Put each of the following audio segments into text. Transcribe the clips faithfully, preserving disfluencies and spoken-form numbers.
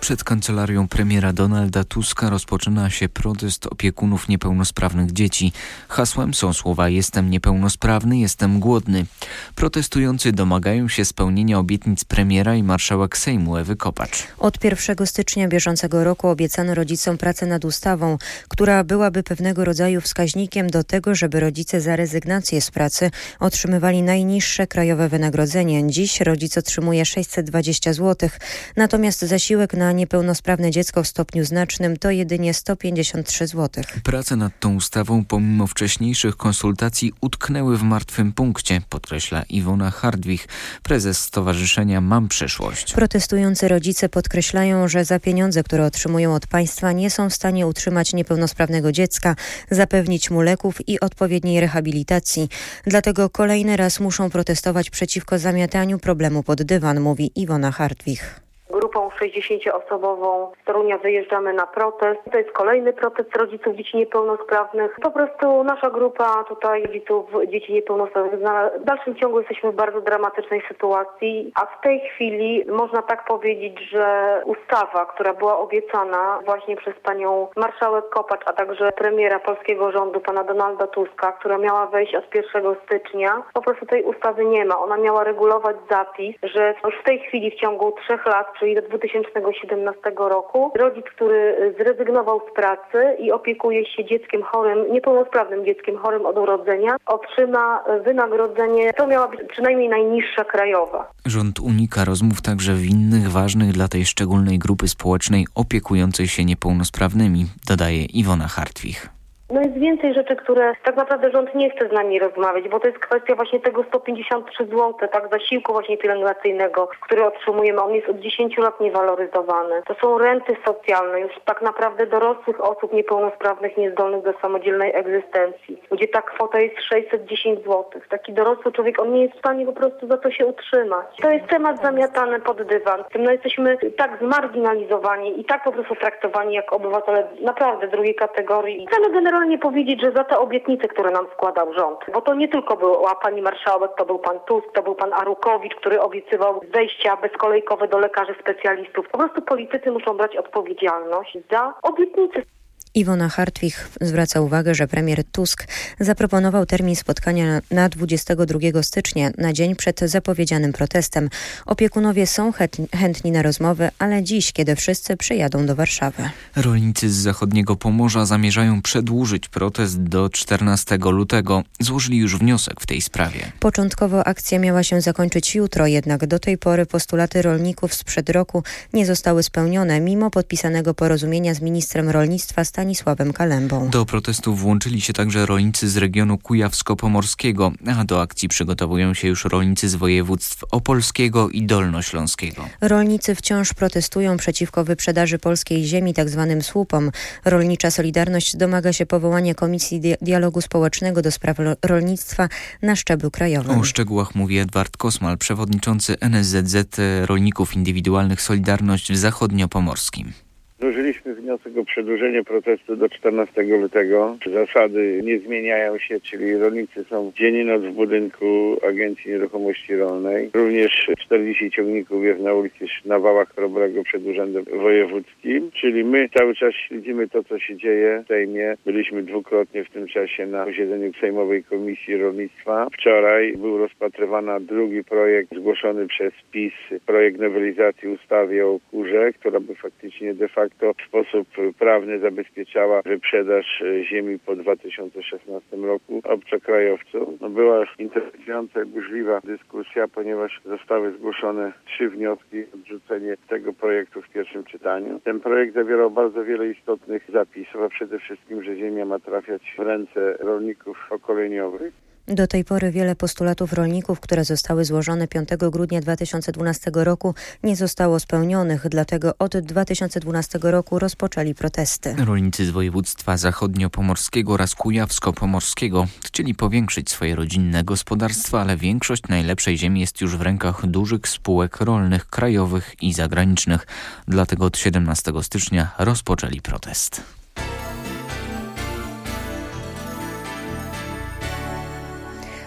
Przed kancelarią premiera Donalda Tuska rozpoczyna się protest opiekunów niepełnosprawnych dzieci. Hasłem są słowa „Jestem niepełnosprawny, jestem głodny”. Protestujący domagają się spełnienia obietnic premiera i marszałek Sejmu Ewy Kopacz. Od pierwszego stycznia bieżącego roku obiecano rodzicom pracę nad ustawą, która byłaby pewnego rodzaju wskaźnikiem do tego, żeby rodzice za rezygnację z pracy otrzymywali najniższe krajowe wynagrodzenie. Dziś rodzic otrzymuje sześćset dwadzieścia złotych, natomiast zasiłek na niepełnosprawne dziecko w stopniu znacznym to jedynie sto pięćdziesiąt trzy złotych. Prace nad tą ustawą pomimo wcześniejszych konsultacji utknęły w martwym punkcie, podkreśla Iwona Hardwich, prezes Stowarzyszenia Mam Przyszłość. Protestujący rodzice podkreślają, że za pieniądze, które otrzymują od państwa, nie są w stanie utrzymać niepełnosprawnego dziecka, zapewnić mu leków i odpowiedniej rehabilitacji. Dlatego kolejny raz muszą protestować przeciwko zamiataniu problemu pod dywan, mówi Iwona Hardwich. Grupą sześćdziesięcioosobową z Torunia wyjeżdżamy na protest. To jest kolejny protest rodziców dzieci niepełnosprawnych. Po prostu nasza grupa tutaj rodziców dzieci niepełnosprawnych, w dalszym ciągu jesteśmy w bardzo dramatycznej sytuacji, a w tej chwili można tak powiedzieć, że ustawa, która była obiecana właśnie przez panią marszałek Kopacz, a także premiera polskiego rządu, pana Donalda Tuska, która miała wejść od pierwszego stycznia, po prostu tej ustawy nie ma. Ona miała regulować zapis, że już w tej chwili w ciągu trzech lat, czyli do dwa tysiące siedemnastego roku, rodzic, który zrezygnował z pracy i opiekuje się dzieckiem chorym, niepełnosprawnym dzieckiem chorym od urodzenia, otrzyma wynagrodzenie, to miała być przynajmniej najniższa krajowa. Rząd unika rozmów także w innych ważnych dla tej szczególnej grupy społecznej opiekującej się niepełnosprawnymi, dodaje Iwona Hardwich. No jest więcej rzeczy, które tak naprawdę rząd nie chce z nami rozmawiać, bo to jest kwestia właśnie tego sto pięćdziesiąt trzy złote, tak, zasiłku właśnie pielęgnacyjnego, który otrzymujemy. On jest od dziesięciu lat niewaloryzowany. To są renty socjalne już tak naprawdę dorosłych osób niepełnosprawnych, niezdolnych do samodzielnej egzystencji, gdzie ta kwota jest sześćset dziesięć złotych. Taki dorosły człowiek, on nie jest w stanie po prostu za to się utrzymać. To jest temat zamiatany pod dywan. No jesteśmy tak zmarginalizowani i tak po prostu traktowani jako obywatele naprawdę drugiej kategorii. Chcemy generalnie nie powiedzieć, że za te obietnice, które nam składał rząd, bo to nie tylko była pani marszałek, to był pan Tusk, to był pan Arłukowicz, który obiecywał zejścia bezkolejkowe do lekarzy specjalistów. Po prostu politycy muszą brać odpowiedzialność za obietnice. Iwona Hardwich zwraca uwagę, że premier Tusk zaproponował termin spotkania na dwudziestego drugiego stycznia, na dzień przed zapowiedzianym protestem. Opiekunowie są chętni na rozmowy, ale dziś, kiedy wszyscy przyjadą do Warszawy. Rolnicy z zachodniego Pomorza zamierzają przedłużyć protest do czternastego lutego. Złożyli już wniosek w tej sprawie. Początkowo akcja miała się zakończyć jutro, jednak do tej pory postulaty rolników sprzed roku nie zostały spełnione, mimo podpisanego porozumienia z ministrem rolnictwa Stanisławem Kalembą. Do protestów włączyli się także rolnicy z regionu kujawsko-pomorskiego, a do akcji przygotowują się już rolnicy z województw opolskiego i dolnośląskiego. Rolnicy wciąż protestują przeciwko wyprzedaży polskiej ziemi, tzw. słupom. Rolnicza Solidarność domaga się powołania Komisji Dialogu Społecznego do spraw rolnictwa na szczeblu krajowym. O szczegółach mówi Edward Kosmal, przewodniczący N S Z Z Rolników Indywidualnych Solidarność w Zachodniopomorskim. Złożyliśmy wniosek o przedłużenie protestu do czternastego lutego. Zasady nie zmieniają się, czyli rolnicy są dzień i noc w budynku Agencji Nieruchomości Rolnej. Również czterdzieści ciągników jest na ulicy na wałach Chrobrego przed Urzędem Wojewódzkim. Czyli my cały czas śledzimy to, co się dzieje w Sejmie. Byliśmy dwukrotnie w tym czasie na posiedzeniu Sejmowej Komisji Rolnictwa. Wczoraj był rozpatrywany drugi projekt zgłoszony przez PiS, projekt nowelizacji ustawy o kurze, która by faktycznie de facto to w sposób prawny zabezpieczała wyprzedaż ziemi po dwa tysiące szesnastym roku obcokrajowcom. No była interesująca i burzliwa dyskusja, ponieważ zostały zgłoszone trzy wnioski o odrzucenie tego projektu w pierwszym czytaniu. Ten projekt zawierał bardzo wiele istotnych zapisów, a przede wszystkim, że ziemia ma trafiać w ręce rolników pokoleniowych. Do tej pory wiele postulatów rolników, które zostały złożone piątego grudnia dwa tysiące dwunastego roku, nie zostało spełnionych, dlatego od dwa tysiące dwunastego roku rozpoczęli protesty. Rolnicy z województwa zachodniopomorskiego oraz kujawsko-pomorskiego chcieli powiększyć swoje rodzinne gospodarstwa, ale większość najlepszej ziemi jest już w rękach dużych spółek rolnych, krajowych i zagranicznych. Dlatego od siedemnastego stycznia rozpoczęli protest.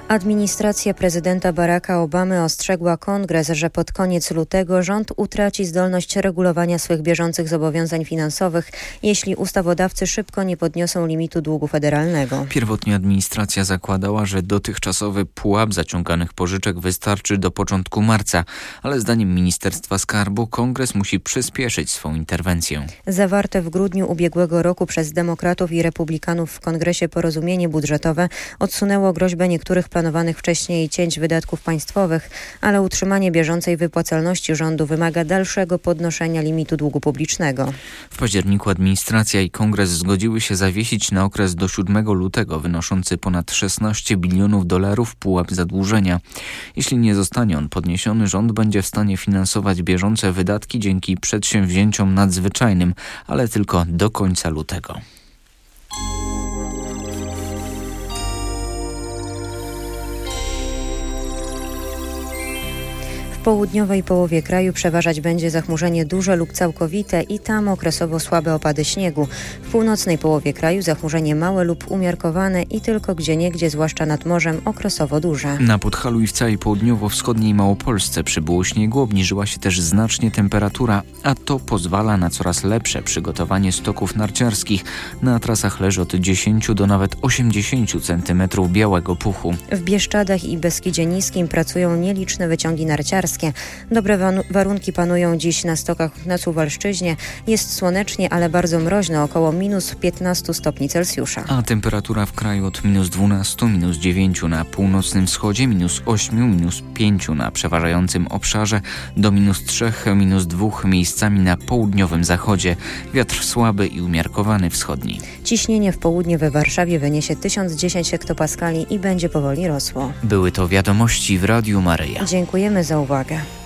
Administracja prezydenta Baracka Obamy ostrzegła Kongres, że pod koniec lutego rząd utraci zdolność regulowania swych bieżących zobowiązań finansowych, jeśli ustawodawcy szybko nie podniosą limitu długu federalnego. Pierwotnie administracja zakładała, że dotychczasowy pułap zaciąganych pożyczek wystarczy do początku marca, ale zdaniem Ministerstwa Skarbu Kongres musi przyspieszyć swą interwencję. Zawarte w grudniu ubiegłego roku przez demokratów i republikanów w Kongresie porozumienie budżetowe odsunęło groźbę niektórych planowanych wcześniej cięć wydatków państwowych, ale utrzymanie bieżącej wypłacalności rządu wymaga dalszego podnoszenia limitu długu publicznego. W październiku administracja i Kongres zgodziły się zawiesić na okres do siódmego lutego wynoszący ponad szesnaście bilionów dolarów pułap zadłużenia. Jeśli nie zostanie on podniesiony, rząd będzie w stanie finansować bieżące wydatki dzięki przedsięwzięciom nadzwyczajnym, ale tylko do końca lutego. W południowej połowie kraju przeważać będzie zachmurzenie duże lub całkowite i tam okresowo słabe opady śniegu. W północnej połowie kraju zachmurzenie małe lub umiarkowane i tylko gdzieniegdzie, zwłaszcza nad morzem, okresowo duże. Na Podhalu i w całej południowo-wschodniej Małopolsce przybyło śniegu, obniżyła się też znacznie temperatura, a to pozwala na coraz lepsze przygotowanie stoków narciarskich. Na trasach leży od dziesięciu do nawet osiemdziesięciu centymetrów białego puchu. W Bieszczadach i Beskidzie Niskim pracują nieliczne wyciągi narciarskie. Dobre wa- warunki panują dziś na stokach na Suwalszczyźnie. Jest słonecznie, ale bardzo mroźno, około minus piętnaście stopni Celsjusza. A temperatura w kraju od minus dwunastu, minus dziewięciu na północnym wschodzie, minus ośmiu, minus pięciu na przeważającym obszarze, do minus trzech, minus dwóch miejscami na południowym zachodzie. Wiatr słaby i umiarkowany wschodni. Ciśnienie w południe we Warszawie wyniesie tysiąc dziesięć hektopaskali i będzie powoli rosło. Były to wiadomości w Radiu Maryja. Dziękujemy za uwagę.